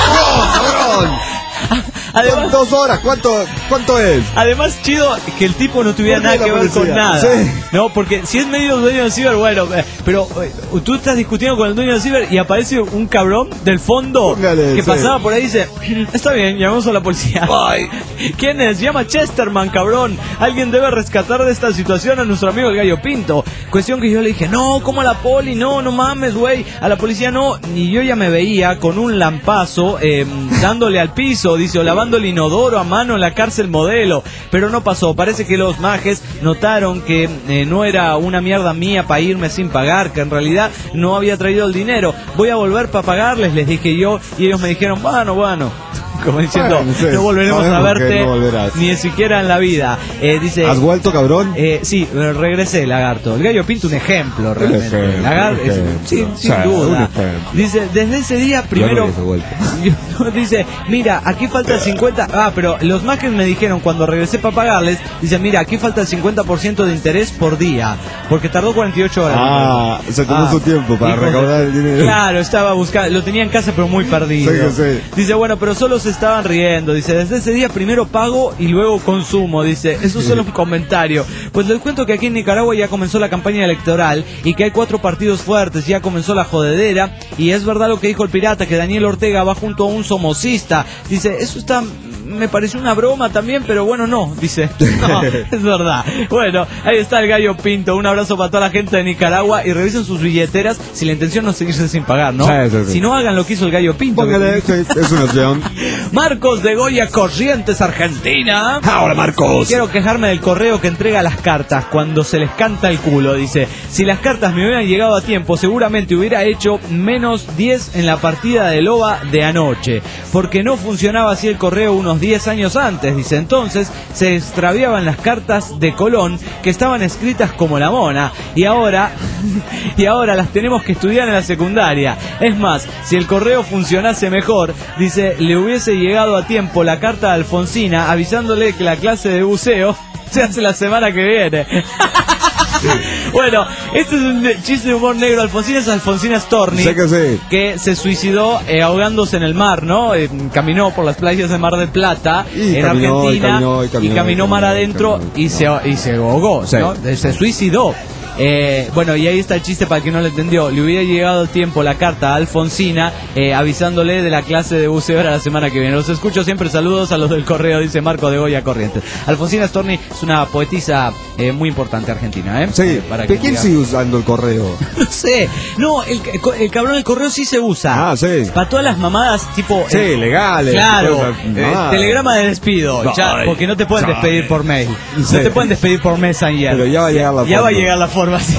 ¡Oh, cabrón! Además, 2 horas, ¿cuánto es? Además, chido que el tipo no tuviera nada que ver con nada. Sí. No, porque si es medio dueño del ciber, bueno, pero tú estás discutiendo con el dueño del ciber y aparece un cabrón del fondo que pasaba por ahí y dice, está bien, llamamos a la policía. Ay, ¿quién es? Llama Chesterman, cabrón. Alguien debe rescatar de esta situación a nuestro amigo el Gallo Pinto. Cuestión que yo le dije, no, ¿cómo a la poli? No mames, güey, a la policía no. Y yo ya me veía con un lampazo dándole al piso, dice, o lavando el inodoro a mano en la cárcel modelo, pero no pasó. Parece que los majes notaron que no era una mierda mía para irme sin pagar, que en realidad no había traído el dinero. Voy a volver para pagarles, les dije yo, y ellos me dijeron, bueno, como diciendo, no volveremos a verte ni siquiera en la vida. Dice, ¿has vuelto, cabrón? Sí, regresé, lagarto. El Gallo Pinto un ejemplo, realmente. Sin duda. Dice, desde ese día primero dice, mira, aquí falta el 50. Pero los majes me dijeron cuando regresé para pagarles, dice, mira, aquí falta el 50% de interés por día, porque tardó 48 horas. Se tomó su tiempo para recaudar el dinero. Claro, estaba buscando, lo tenía en casa pero muy perdido. Sí. Dice, bueno, pero solo se estaban riendo, dice, desde ese día primero pago y luego consumo, dice, eso es solo un comentario. Pues les cuento que aquí en Nicaragua ya comenzó la campaña electoral y que hay 4 partidos fuertes, ya comenzó la jodedera, y es verdad lo que dijo el pirata, que Daniel Ortega va junto a un somocista. Dice, eso está... me pareció una broma también, pero bueno, no, dice. No, es verdad. Bueno, ahí está el Gallo Pinto. Un abrazo para toda la gente de Nicaragua y revisen sus billeteras si la intención no es seguirse sin pagar, ¿no? Si no, hagan lo que hizo el Gallo Pinto. Póngale, es una opción. Marcos de Goya, Corrientes, Argentina. Ahora, Marcos. Quiero quejarme del correo que entrega las cartas cuando se les canta el culo. Dice, si las cartas me hubieran llegado a tiempo, seguramente hubiera hecho menos 10 en la partida de Loba de anoche, porque no funcionaba así el correo unos 10 años antes. Dice, entonces se extraviaban las cartas de Colón que estaban escritas como la mona y ahora las tenemos que estudiar en la secundaria. Es más, si el correo funcionase mejor, dice, le hubiese llegado a tiempo la carta de Alfonsina avisándole que la clase de buceo se hace la semana que viene. Bueno, este es un chiste de humor negro. Alfonsina es Alfonsina Storni, Sé que sí. que se suicidó ahogándose en el mar, ¿no? Caminó por las playas de Mar del Plata, en Argentina, y caminó mar adentro y se ahogó, Sí. ¿no? Se suicidó. Bueno, y ahí está el chiste para el que no lo entendió. Le hubiera llegado a tiempo la carta a Alfonsina avisándole de la clase de buceo la semana que viene. Los escucho siempre, saludos a los del correo, dice Marco de Goya Corrientes. Alfonsina Storni es una poetisa muy importante argentina, ¿eh? Sí, para ¿de quién sigue usando el correo? No sé, no, el cabrón del correo sí se usa. Ah, sí. Para todas las mamadas tipo... Sí, legales. Claro, Mamadas. telegrama de despido, No, ya, porque no te pueden despedir por mail. Sí. No te pueden despedir por Messenger. Pero ya va a llegar la forma. Ya va a llegar la forma, sí.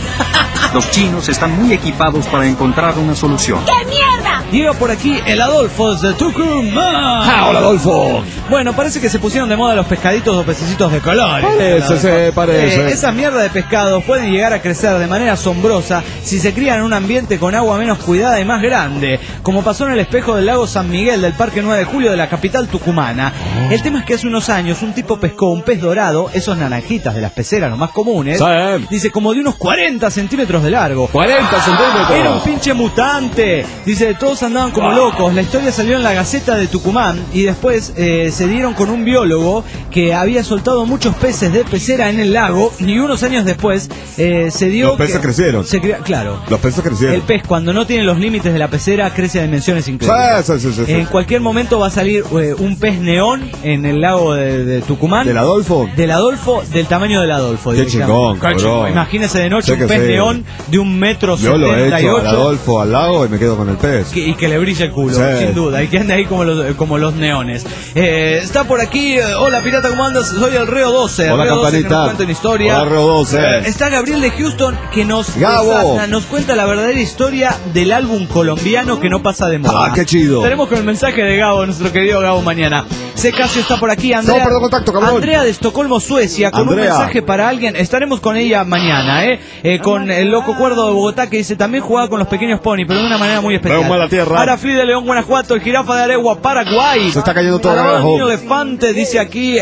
Los chinos están muy equipados para encontrar una solución. ¡Qué mierda! Llega por aquí el Adolfo de Tucumán. ¡Hola, Adolfo! Bueno, parece que se pusieron de moda los pescaditos o pececitos de colores. Parece. Esas mierdas de pescados pueden llegar a crecer de manera asombrosa si se crían en un ambiente con agua menos cuidada y más grande, como pasó en el espejo del lago San Miguel del Parque 9 de Julio de la capital tucumana. El tema es que hace unos años un tipo pescó un pez dorado, esos naranjitas de las peceras, los más comunes, Sí. dice como de unos 40 centímetros de largo. 40 centímetros. Era un pinche mutante. Dice, todos andaban como locos. La historia salió en la Gaceta de Tucumán y después se dieron con un biólogo que había soltado muchos peces de pecera en el lago y unos años después se dio Los peces crecieron. Claro. Los peces crecieron. El pez, cuando no tiene los límites de la pecera, crece a dimensiones increíbles. Sí. En cualquier momento va a salir un pez neón en el lago de Tucumán. ¿Del Adolfo? Del Adolfo, del tamaño del Adolfo. Qué chingón, cabrón. Imagínese de noche Sé un que pez sí. neón de 1,78 Yo lo he hecho al m. Adolfo al lago y me quedo con el pez. Y que le brille el culo, Sí. sin duda, y que ande ahí como los neones. Está por aquí, hola pirata, ¿cómo andas? Soy el Reo 12. Hola, Reo 12 que campanita. nos cuenta una historia. Hola, Reo 12. Está Gabriel de Houston que nos Gabo. desasna, nos cuenta la verdadera historia del álbum colombiano que no pasa de moda. Ah, qué chido. Tenemos con el mensaje de Gabo, nuestro querido Gabo mañana. Casio está por aquí, Andrea. Estamos perdiendo contacto, cabrón. Andrea de Estocolmo, Suecia, con Andrea. un mensaje para alguien. Estaremos con ella mañana, con el loco Cuerdo de Bogotá que dice también jugaba con los pequeños pony, pero de una manera muy especial. Vemos mala tierra. Arafli de León, Guanajuato, el Jirafa de Aregua, Paraguay. Se está cayendo todo Alabado abajo. Niño Elefante, dice aquí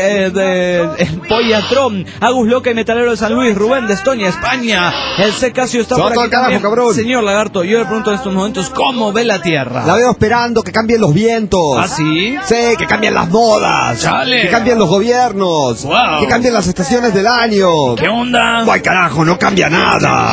el Pollatrón. Agus Loca y Metalero de San Luis, Rubén de Estonia, España. El C. Casio está Se va por todo aquí al carajo, también. cabrón. Señor Lagarto, yo le pregunto en estos momentos cómo ve la tierra. La veo esperando que cambien los vientos. ¿Ah, sí? Sí, que cambien las modas. Chale. Que cambien los gobiernos. Wow. Que cambien las estaciones del año. ¿Qué onda? ¡Ay, carajo! ¡No cambia nada!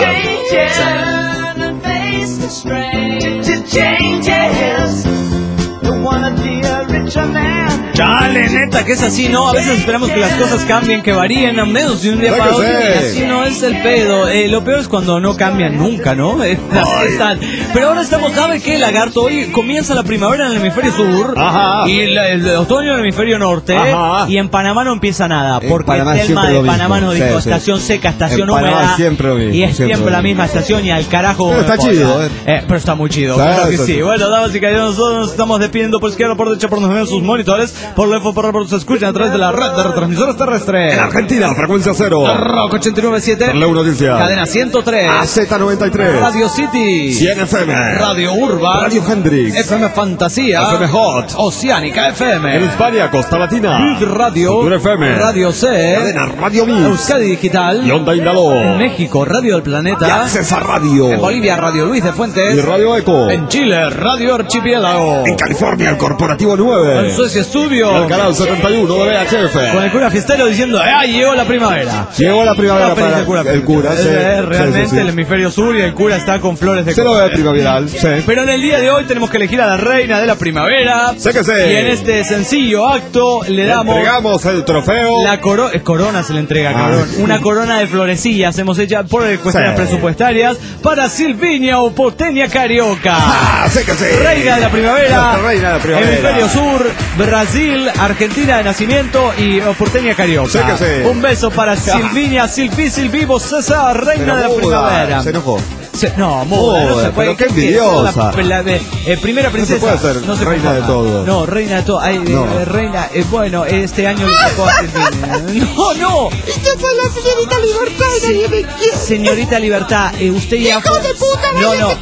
Chale, neta, que es así, ¿no? A veces esperamos que las cosas cambien, que varíen a menos de un día para otro. Y así no es el pedo. Lo peor es cuando no cambian nunca, ¿no? Así están. Pero ahora estamos, ¿sabe qué, Lagarto? Hoy comienza la primavera en el hemisferio sur. Ajá. Y el otoño en el hemisferio norte. Ajá. Y en Panamá no empieza nada. En Porque Panamá el tema siempre de lo Panamá mismo. nos dijo Sí, sí. estación seca, estación En Panamá húmeda. siempre lo mismo, Y es siempre siempre lo la mismo. misma estación y al carajo. Pero está me chido, joda. Pero está muy chido, Sí, claro que sí, sí. sí. Bueno, damas y caballeros, nosotros nos estamos despidiendo por izquierda, por derecha, por donde ven sus monitores, por lejos, por se escuchan a través de la red de retransmisores terrestres. En Argentina, frecuencia 0. Rock 89.7, Darle una audiencia. Cadena 103, AZ93. Radio City, 100 FM. Radio Urban, Radio Hendrix. FM Fantasía, FM Hot. Oceánica FM, En Hispania, Costa Latina. Big Radio, Futuro FM. Radio C, Cadena Radio Mix. Euskadi Digital, Y Onda Indaló. en México, Radio del Planeta, Y Accesa Radio. en Bolivia, Radio Luis de Fuentes, Y Radio Eco. en Chile, Radio Archipiélago, En California, el Corporativo 9. en Suecia Studio, El canal 71 de VHF. con el cura fiestero diciendo ¡ay, llegó la primavera! Llegó la primavera Está feliz para el cura. Sí. realmente Sí, sí. el hemisferio sur y el cura está con flores de Se lo copa. ve primaveral. Sí. Pero en el día de hoy tenemos que elegir a la reina de la primavera. Sé que sí. Y en este sencillo acto le damos Entregamos el trofeo. la corona, se le entrega, cabrón. Una corona de florecillas hemos hecho por cuestiones Sí. presupuestarias para Silvinia o Porteña Carioca. Sé que sí. Reina de la primavera, Reina de la primavera. Hemisferio Sur, Brasil, Argentina de nacimiento y Porteña Carioca. Sé que sí. Un beso para Silvinia, Silvivo César, reina de la Pero muda, primavera. se enojó. No, muda, no se puede. pero qué envidiosa. Primera princesa. No se puede ser reina conforma. de todo. No, reina de todo. Ay, No. reina. Bueno, este año le tocó a Silvinia. No. Yo soy la señorita Libertad y nadie me quiere. Señorita Libertad, usted ya ¡Hijo de puta! No, váyanse no. todos al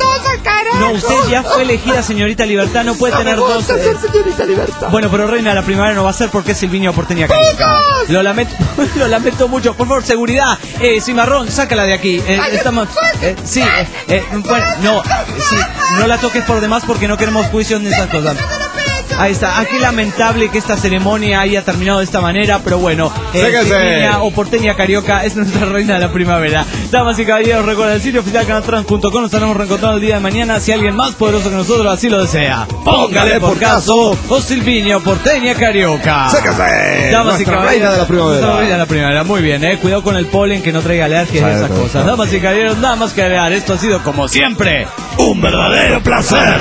cara. No, usted ya fue elegida señorita Libertad, no puede tener dos. Señorita Libertad. Bueno, pero reina de la primavera no va a ser porque es Silviño Porteña Carioca. Lo lamento mucho. Por favor, seguridad. Cimarrón, sácala de aquí. Estamos. Bueno, no, sí, no la toques por demás porque no queremos juicios ni esas cosas. Ahí está, qué lamentable que esta ceremonia haya terminado de esta manera, pero bueno, Silviña o Porteña Carioca es nuestra reina de la primavera. Damas y caballeros, recuerden el sitio oficial canaltrans.com, nos estaremos reencontrando el día de mañana si alguien más poderoso que nosotros así lo desea. Póngale por caso, o Silviña o Porteña Carioca. Damas y caballeros, reina de la primavera. Nuestra reina de la primavera, muy bien, cuidado con el polen que no traiga alergias y esas cosas. Damas y caballeros, nada más que agregar, esto ha sido como siempre, un verdadero placer.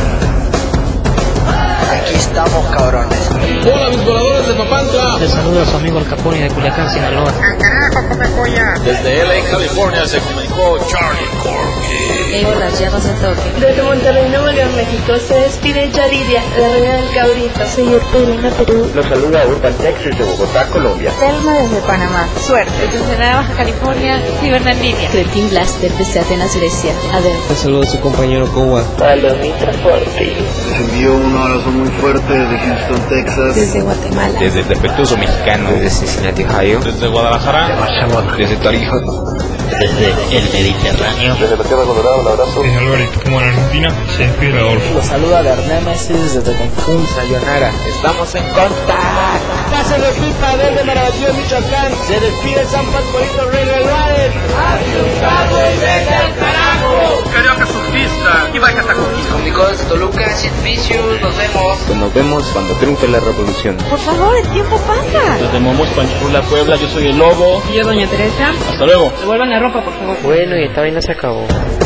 Aquí estamos, cabrones. Hola, mis voladores de Papantla. Les saluda a su amigo el Capone de Culiacán, Sinaloa. ¡Carajo, come polla! Desde LA, California, se comunicó Charlie Corky. Hola, ya no se toque. Desde Monterrey, Nuevo León, México, se despide Yaridia, la reina del cabrito. Señor Perena, Perú. Los saluda Urban Texas de Bogotá, Colombia. Selma desde Panamá. Suerte. Desde Ensenada, Baja California, Cibernalínea. Cretin Blaster desde Atenas, Grecia. Adel. Un saludo a su compañero Cowa. Palomita Forti. Les envío un abrazo muy fuerte desde Houston, Texas. Desde Guatemala. Desde el defectuoso mexicano. Desde Cincinnati, Ohio. Desde Guadalajara. Desde Tarija. Desde el Mediterráneo. Desde la Tierra Colorada, un abrazo. Desde Alvarito, como en Argentina, se despide Adolfo. Los saluda Bernémesis desde Cancún. Sayonara, estamos en contacto. Casa de pipa desde Marabatío, Michoacán. Se despide San Pascualito Rey del Juárez. ¡Asustado y vete al carajo! Carioca surfista y vaya Tacoquí. Comunicó desde Toluca, Vicious, nos vemos. Pues nos vemos cuando triunfe la revolución. Por favor, el tiempo pasa. Desde Momos, Panchurla, Puebla, yo soy el Lobo. Y yo, Doña Teresa. Hasta luego. Devuelvan la ropa, por favor. Bueno, y esta vaina se acabó.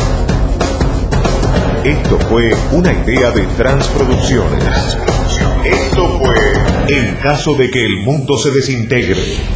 Esto fue una idea de Transproducciones. Esto fue En caso de que el mundo se desintegre.